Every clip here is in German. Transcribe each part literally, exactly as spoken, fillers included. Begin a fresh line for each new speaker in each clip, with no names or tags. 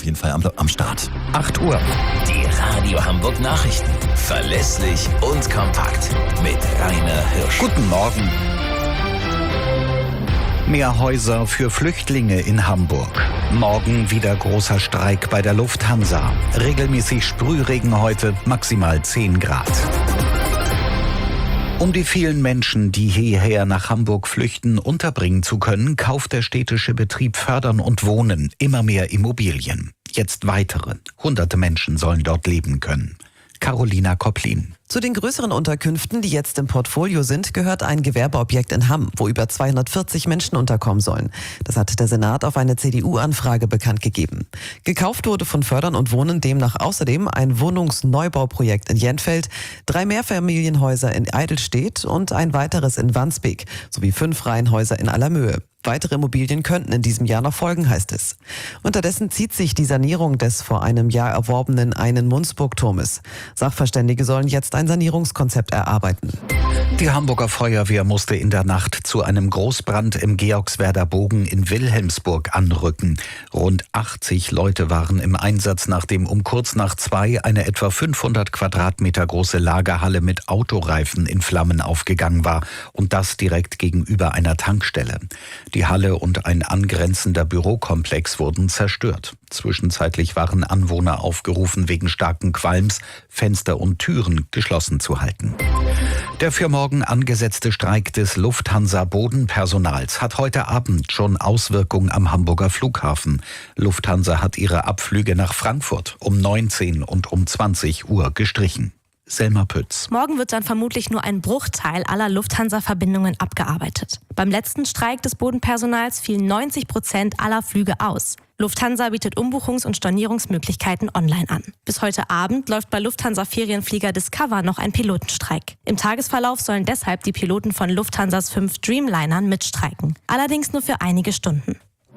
jeden Fall am, am Start.
acht Uhr.
Die Radio Hamburg Nachrichten. Verlässlich und kompakt. Mit Rainer Hirsch.
Guten Morgen. Mehr Häuser für Flüchtlinge in Hamburg. Morgen wieder großer Streik bei der Lufthansa. Regelmäßig Sprühregen heute, maximal zehn Grad. Um die vielen Menschen, die hierher nach Hamburg flüchten, unterbringen zu können, kauft der städtische Betrieb Fördern und Wohnen immer mehr Immobilien. Jetzt weitere. Hunderte Menschen sollen dort leben können. Carolina Kopplin.
Zu den größeren Unterkünften, die jetzt im Portfolio sind, gehört ein Gewerbeobjekt in Hamm, wo über zweihundertvierzig Menschen unterkommen sollen. Das hat der Senat auf eine C D U-Anfrage bekannt gegeben. Gekauft wurde von Fördern und Wohnen demnach außerdem ein Wohnungsneubauprojekt in Jenfeld, drei Mehrfamilienhäuser in Eidelstedt und ein weiteres in Wandsbek, sowie fünf Reihenhäuser in Allermöhe. Weitere Immobilien könnten in diesem Jahr noch folgen, heißt es. Unterdessen zieht sich die Sanierung des vor einem Jahr erworbenen Einen-Mundsburg-Turmes. Sachverständige sollen jetzt ein Sanierungskonzept erarbeiten.
Die Hamburger Feuerwehr musste in der Nacht zu einem Großbrand im Georgswerder Bogen in Wilhelmsburg anrücken. Rund achtzig Leute waren im Einsatz, nachdem um kurz nach zwei eine etwa fünfhundert Quadratmeter große Lagerhalle mit Autoreifen in Flammen aufgegangen war. Und das direkt gegenüber einer Tankstelle. Die Halle und ein angrenzender Bürokomplex wurden zerstört. Zwischenzeitlich waren Anwohner aufgerufen, wegen starken Qualms Fenster und Türen geschlossen zu halten. Der für morgen angesetzte Streik des Lufthansa-Bodenpersonals hat heute Abend schon Auswirkungen am Hamburger Flughafen. Lufthansa hat ihre Abflüge nach Frankfurt um neunzehn und um zwanzig Uhr gestrichen. Selma Pütz.
Morgen wird dann vermutlich nur ein Bruchteil aller Lufthansa-Verbindungen abgearbeitet. Beim letzten Streik des Bodenpersonals fielen neunzig Prozent aller Flüge aus. Lufthansa bietet Umbuchungs- und Stornierungsmöglichkeiten online an. Bis heute Abend läuft bei Lufthansa-Ferienflieger Discover noch ein Pilotenstreik. Im Tagesverlauf sollen deshalb die Piloten von Lufthansas fünf Dreamlinern mitstreiken. Allerdings nur für einige Stunden.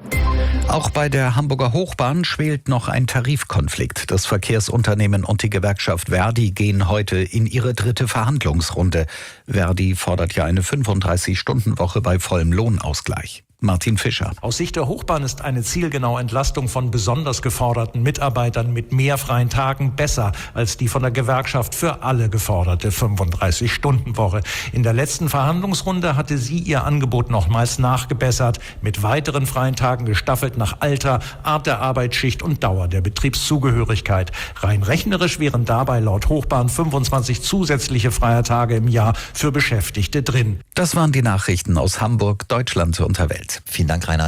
Auch bei der Hamburger Hochbahn schwelt noch ein Tarifkonflikt. Das Verkehrsunternehmen und die Gewerkschaft Verdi gehen heute in ihre dritte Verhandlungsrunde. Verdi fordert ja eine fünfunddreißig-Stunden-Woche bei vollem Lohnausgleich. Martin Fischer.
Aus Sicht der Hochbahn ist eine zielgenaue Entlastung von besonders geforderten Mitarbeitern mit mehr freien Tagen besser als die von der Gewerkschaft für alle geforderte fünfunddreißig-Stunden-Woche. In der letzten Verhandlungsrunde hatte sie ihr Angebot nochmals nachgebessert, mit weiteren freien Tagen gestaffelt nach Alter, Art der Arbeitsschicht und Dauer der Betriebszugehörigkeit. Rein rechnerisch wären dabei laut Hochbahn fünfundzwanzig zusätzliche freie Tage im Jahr für Beschäftigte drin.
Das waren die Nachrichten aus Hamburg, Deutschland und der Welt.
Vielen Dank, Rainer.